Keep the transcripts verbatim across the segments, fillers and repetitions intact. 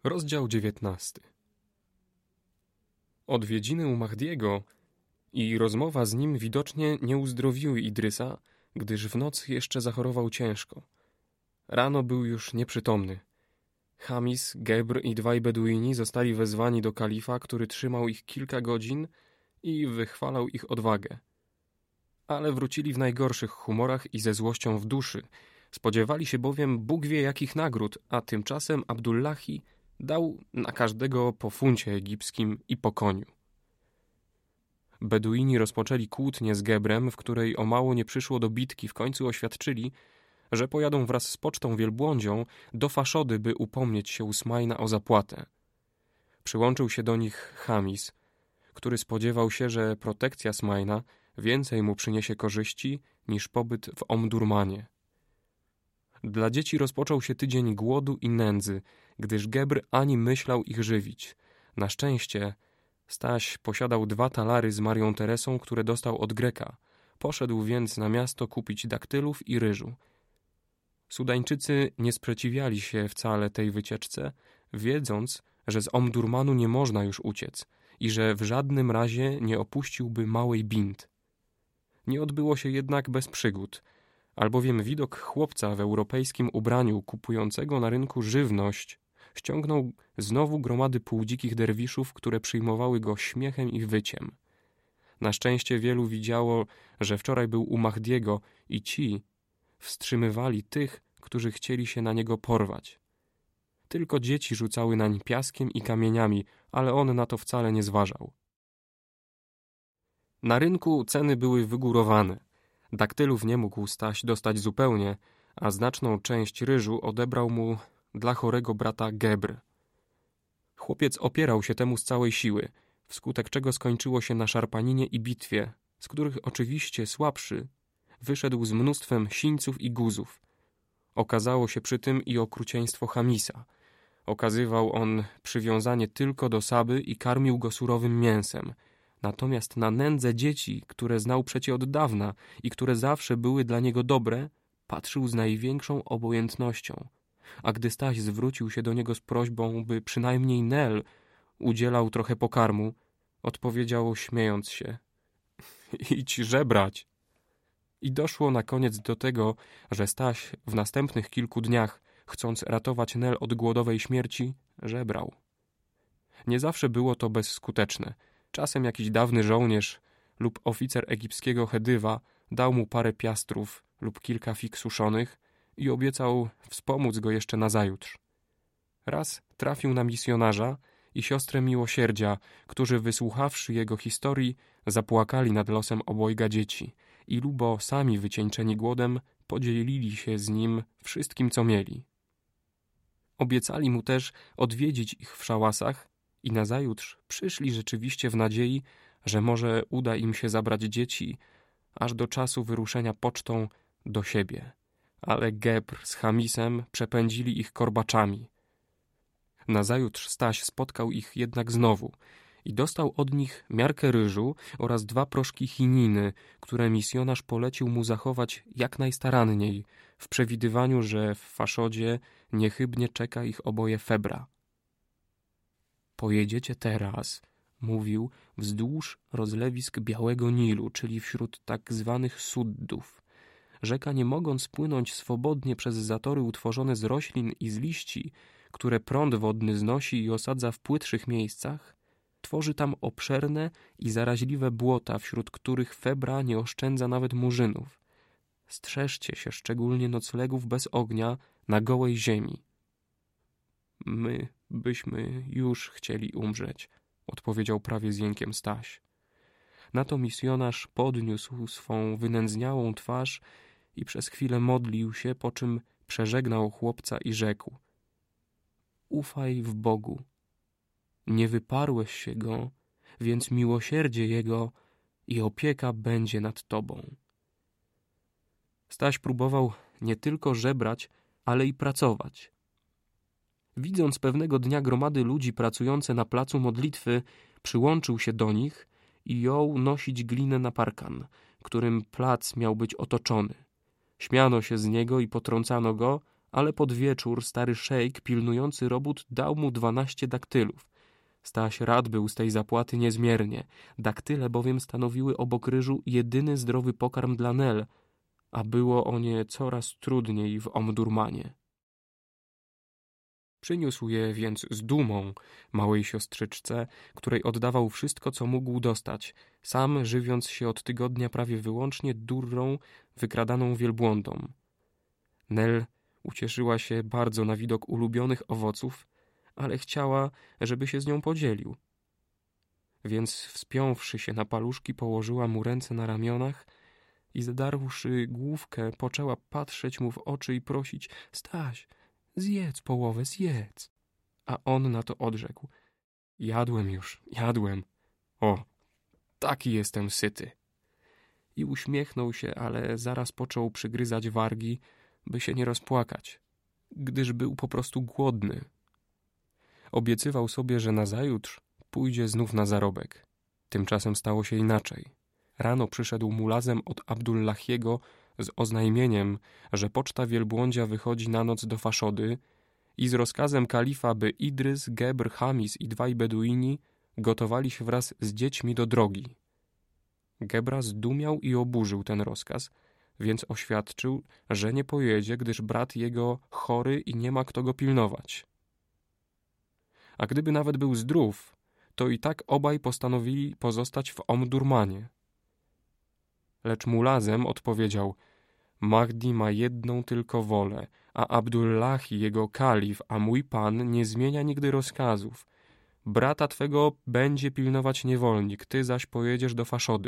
Rozdział dziewiętnasty. Odwiedziny u Mahdiego i rozmowa z nim widocznie nie uzdrowiły Idrysa, gdyż w nocy jeszcze zachorował ciężko. Rano był już nieprzytomny. Chamis, Gebr i dwaj Beduini zostali wezwani do kalifa, który trzymał ich kilka godzin i wychwalał ich odwagę. Ale wrócili w najgorszych humorach i ze złością w duszy. Spodziewali się bowiem Bóg wie jakich nagród, a tymczasem Abdullahi dał na każdego po funcie egipskim i po koniu. Beduini rozpoczęli kłótnię z Gebrem, w której o mało nie przyszło do bitki. W końcu oświadczyli, że pojadą wraz z pocztą wielbłądzią do Faszody, by upomnieć się u Smajna o zapłatę. Przyłączył się do nich Chamis, który spodziewał się, że protekcja Smajna więcej mu przyniesie korzyści niż pobyt w Omdurmanie. Dla dzieci rozpoczął się tydzień głodu i nędzy, gdyż Gebr ani myślał ich żywić. Na szczęście Staś posiadał dwa talary z Marią Teresą, które dostał od Greka. Poszedł więc na miasto kupić daktylów i ryżu. Sudańczycy nie sprzeciwiali się wcale tej wycieczce, wiedząc, że z Omdurmanu nie można już uciec i że w żadnym razie nie opuściłby małej Bint. Nie odbyło się jednak bez przygód, albowiem widok chłopca w europejskim ubraniu kupującego na rynku żywność ściągnął znowu gromady półdzikich derwiszów, które przyjmowały go śmiechem i wyciem. Na szczęście wielu widziało, że wczoraj był u Mahdiego i ci wstrzymywali tych, którzy chcieli się na niego porwać. Tylko dzieci rzucały nań piaskiem i kamieniami, ale on na to wcale nie zważał. Na rynku ceny były wygórowane. Daktylów nie mógł Staś dostać zupełnie, a znaczną część ryżu odebrał mu dla chorego brata Gebr. Chłopiec opierał się temu z całej siły, wskutek czego skończyło się na szarpaninie i bitwie, z których oczywiście słabszy wyszedł z mnóstwem sińców i guzów. Okazało się przy tym i okrucieństwo Chamisa. Okazywał on przywiązanie tylko do Saby i karmił go surowym mięsem. Natomiast na nędzę dzieci, które znał przecie od dawna i które zawsze były dla niego dobre, patrzył z największą obojętnością. A gdy Staś zwrócił się do niego z prośbą, by przynajmniej Nel udzielał trochę pokarmu, odpowiedział śmiejąc się: idź żebrać. I doszło na koniec do tego, że Staś w następnych kilku dniach, chcąc ratować Nel od głodowej śmierci, żebrał. Nie zawsze było to bezskuteczne. Czasem jakiś dawny żołnierz lub oficer egipskiego Chedywa dał mu parę piastrów lub kilka fig suszonych i obiecał wspomóc go jeszcze nazajutrz. Raz trafił na misjonarza i siostrę miłosierdzia, którzy wysłuchawszy jego historii, zapłakali nad losem obojga dzieci i lubo sami wycieńczeni głodem podzielili się z nim wszystkim, co mieli. Obiecali mu też odwiedzić ich w szałasach i nazajutrz przyszli rzeczywiście w nadziei, że może uda im się zabrać dzieci aż do czasu wyruszenia pocztą do siebie. Ale Gebr z Chamisem przepędzili ich korbaczami. Nazajutrz Staś spotkał ich jednak znowu i dostał od nich miarkę ryżu oraz dwa proszki chininy, które misjonarz polecił mu zachować jak najstaranniej, w przewidywaniu, że w Faszodzie niechybnie czeka ich oboje febra. Pojedziecie teraz, mówił, wzdłuż rozlewisk Białego Nilu, czyli wśród tak zwanych Suddów. Rzeka, nie mogąc płynąć swobodnie przez zatory utworzone z roślin i z liści, które prąd wodny znosi i osadza w płytszych miejscach, tworzy tam obszerne i zaraźliwe błota, wśród których febra nie oszczędza nawet murzynów. Strzeżcie się szczególnie noclegów bez ognia na gołej ziemi. My byśmy już chcieli umrzeć, odpowiedział prawie z jękiem Staś. Na to misjonarz podniósł swą wynędzniałą twarz i przez chwilę modlił się, po czym przeżegnał chłopca i rzekł: ufaj w Bogu. Nie wyparłeś się Go, więc miłosierdzie Jego i opieka będzie nad tobą. Staś próbował nie tylko żebrać, ale i pracować. Widząc pewnego dnia gromady ludzi pracujące na placu modlitwy, przyłączył się do nich i jął nosić glinę na parkan, którym plac miał być otoczony. Śmiano się z niego i potrącano go, ale pod wieczór stary szejk pilnujący robót dał mu dwanaście daktylów. Staś rad był z tej zapłaty niezmiernie. Daktyle bowiem stanowiły obok ryżu jedyny zdrowy pokarm dla Nel, a było o nie coraz trudniej w Omdurmanie. Przyniósł je więc z dumą małej siostrzyczce, której oddawał wszystko, co mógł dostać, sam żywiąc się od tygodnia prawie wyłącznie durrą wykradaną wielbłądom. Nel ucieszyła się bardzo na widok ulubionych owoców, ale chciała, żeby się z nią podzielił. Więc wspiąwszy się na paluszki, położyła mu ręce na ramionach i zadarłszy główkę, poczęła patrzeć mu w oczy i prosić: Staś, zjedz połowę, zjedz. A on na to odrzekł: jadłem już, jadłem. O, taki jestem syty. I uśmiechnął się, ale zaraz począł przygryzać wargi, by się nie rozpłakać, gdyż był po prostu głodny. Obiecywał sobie, że nazajutrz pójdzie znów na zarobek. Tymczasem stało się inaczej. Rano przyszedł mulazem od Abdullahiego z oznajmieniem, że poczta wielbłądzia wychodzi na noc do Faszody i z rozkazem kalifa, by Idrys, Gebr, Hamis i dwaj Beduini gotowali się wraz z dziećmi do drogi. Gebra zdumiał i oburzył ten rozkaz, więc oświadczył, że nie pojedzie, gdyż brat jego chory i nie ma kto go pilnować. A gdyby nawet był zdrów, to i tak obaj postanowili pozostać w Omdurmanie. Lecz mulazem odpowiedział: Mahdi ma jedną tylko wolę, a Abdullahi, jego kalif, a mój pan nie zmienia nigdy rozkazów. Brata twego będzie pilnować niewolnik, ty zaś pojedziesz do Faszody.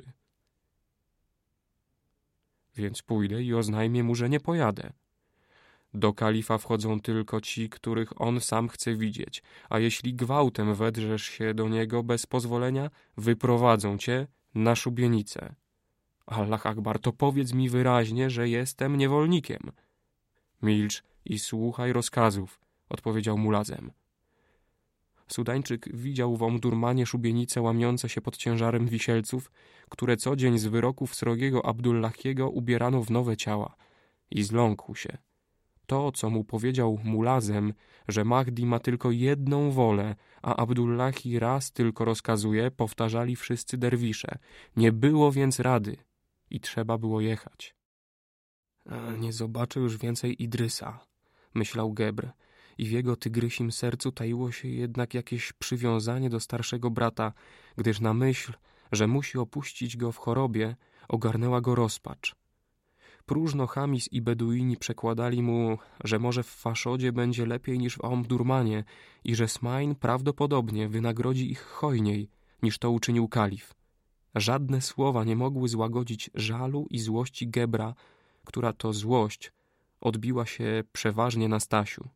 Więc pójdę i oznajmię mu, że nie pojadę. Do kalifa wchodzą tylko ci, których on sam chce widzieć, a jeśli gwałtem wedrzesz się do niego bez pozwolenia, wyprowadzą cię na szubienicę. Allah Akbar, to powiedz mi wyraźnie, że jestem niewolnikiem. Milcz i słuchaj rozkazów, odpowiedział mulazem. Sudańczyk widział w Omdurmanie szubienice łamiące się pod ciężarem wisielców, które co dzień z wyroków srogiego Abdullahiego ubierano w nowe ciała, i zląkł się. To, co mu powiedział mulazem, że Mahdi ma tylko jedną wolę, a Abdullahi raz tylko rozkazuje, powtarzali wszyscy derwisze. Nie było więc rady i trzeba było jechać. A nie zobaczę już więcej Idrysa, myślał Gebr, i w jego tygrysim sercu taiło się jednak jakieś przywiązanie do starszego brata, gdyż na myśl, że musi opuścić go w chorobie, ogarnęła go rozpacz. Próżno Hamis i Beduini przekładali mu, że może w Faszodzie będzie lepiej niż w Omdurmanie i że Smain prawdopodobnie wynagrodzi ich hojniej, niż to uczynił kalif. Żadne słowa nie mogły złagodzić żalu i złości Gebra, która to złość odbiła się przeważnie na Stasiu.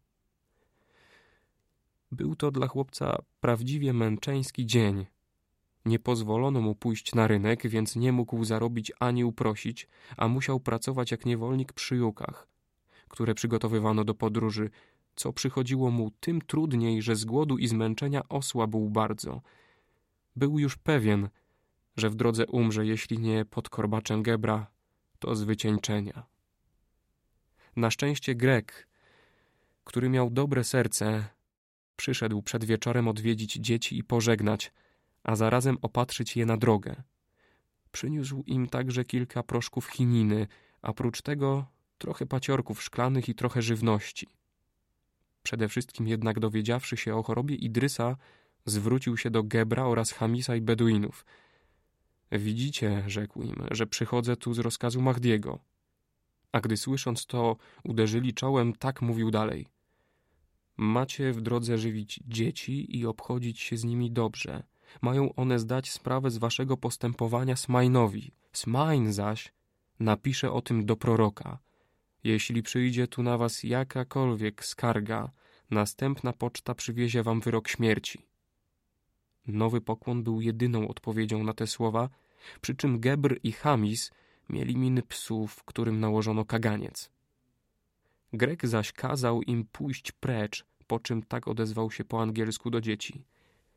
Był to dla chłopca prawdziwie męczeński dzień. Nie pozwolono mu pójść na rynek, więc nie mógł zarobić ani uprosić, a musiał pracować jak niewolnik przy jukach, które przygotowywano do podróży, co przychodziło mu tym trudniej, że z głodu i zmęczenia osłabł bardzo. Był już pewien, że w drodze umrze, jeśli nie pod korbaczem Gebra, to z wycieńczenia. Na szczęście Grek, który miał dobre serce, przyszedł przed wieczorem odwiedzić dzieci i pożegnać, a zarazem opatrzyć je na drogę. Przyniósł im także kilka proszków chininy, a prócz tego trochę paciorków szklanych i trochę żywności. Przede wszystkim jednak dowiedziawszy się o chorobie Idrysa, zwrócił się do Gebra oraz Hamisa i Beduinów. Widzicie, rzekł im, że przychodzę tu z rozkazu Mahdiego. A gdy słysząc to, uderzyli czołem, tak mówił dalej. Macie w drodze żywić dzieci i obchodzić się z nimi dobrze. Mają one zdać sprawę z waszego postępowania Smainowi. Smain zaś napisze o tym do proroka. Jeśli przyjdzie tu na was jakakolwiek skarga, następna poczta przywiezie wam wyrok śmierci. Nowy pokłon był jedyną odpowiedzią na te słowa, przy czym Gebr i Hamis mieli miny psów, którym nałożono kaganiec. Grek zaś kazał im pójść precz, po czym tak odezwał się po angielsku do dzieci.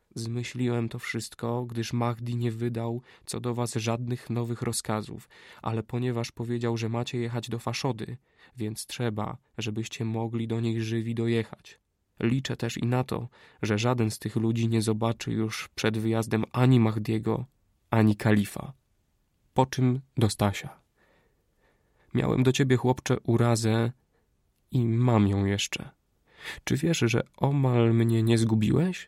Zmyśliłem to wszystko, gdyż Mahdi nie wydał co do was żadnych nowych rozkazów, ale ponieważ powiedział, że macie jechać do Faszody, więc trzeba, żebyście mogli do niej żywi dojechać. Liczę też i na to, że żaden z tych ludzi nie zobaczy już przed wyjazdem ani Mahdiego, ani kalifa. Po czym do Stasia. Miałem do ciebie, chłopcze, urazę i mam ją jeszcze. Czy wiesz, że omal mnie nie zgubiłeś?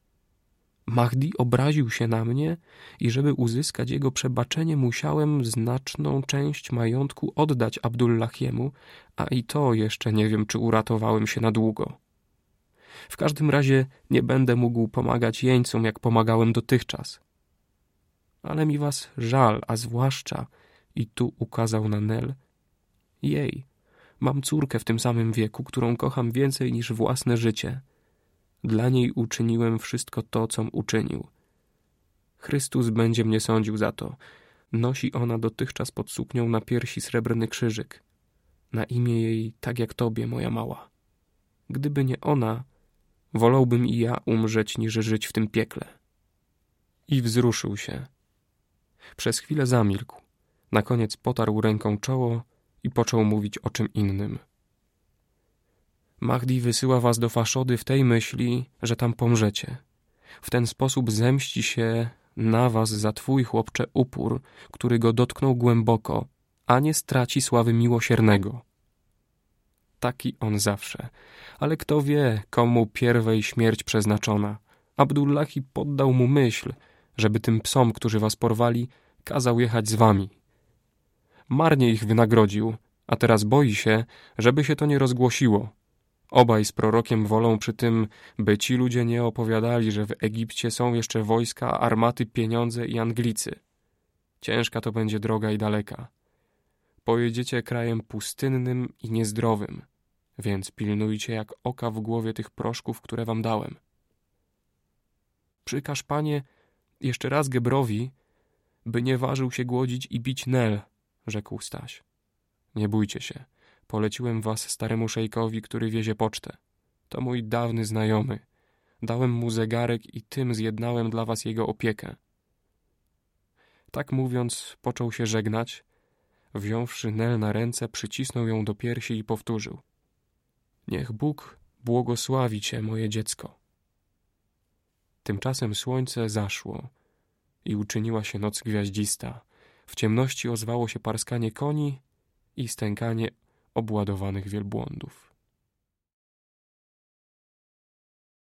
Mahdi obraził się na mnie i żeby uzyskać jego przebaczenie, musiałem znaczną część majątku oddać Abdullahiemu, a i to jeszcze nie wiem, czy uratowałem się na długo. W każdym razie nie będę mógł pomagać jeńcom, jak pomagałem dotychczas. Ale mi was żal, a zwłaszcza, i tu ukazał na Nel, jej, mam córkę w tym samym wieku, którą kocham więcej niż własne życie. Dla niej uczyniłem wszystko to, com uczynił. Chrystus będzie mnie sądził za to. Nosi ona dotychczas pod suknią na piersi srebrny krzyżyk. Na imię jej tak jak tobie, moja mała. Gdyby nie ona, wolałbym i ja umrzeć, niż żyć w tym piekle. I wzruszył się. Przez chwilę zamilkł. Na koniec potarł ręką czoło i począł mówić o czym innym. Mahdi wysyła was do Faszody w tej myśli, że tam pomrzecie. W ten sposób zemści się na was za twój, chłopcze, upór, który go dotknął głęboko, a nie straci sławy miłosiernego. Taki on zawsze, ale kto wie, komu pierwej śmierć przeznaczona. Abdullahi poddał mu myśl, żeby tym psom, którzy was porwali, kazał jechać z wami. Marnie ich wynagrodził, a teraz boi się, żeby się to nie rozgłosiło. Obaj z prorokiem wolą przy tym, by ci ludzie nie opowiadali, że w Egipcie są jeszcze wojska, armaty, pieniądze i Anglicy. Ciężka to będzie droga i daleka. Pojedziecie krajem pustynnym i niezdrowym, więc pilnujcie jak oka w głowie tych proszków, które wam dałem. Przykaż, panie, jeszcze raz Gebrowi, by nie ważył się głodzić i bić Nel, rzekł Staś. Nie bójcie się. Poleciłem was staremu szejkowi, który wiezie pocztę. To mój dawny znajomy. Dałem mu zegarek i tym zjednałem dla was jego opiekę. Tak mówiąc, począł się żegnać. Wziąwszy Nel na ręce, przycisnął ją do piersi i powtórzył. Niech Bóg błogosławi cię, moje dziecko. Tymczasem słońce zaszło i uczyniła się noc gwiaździsta. W ciemności ozwało się parskanie koni i stękanie obładowanych wielbłądów.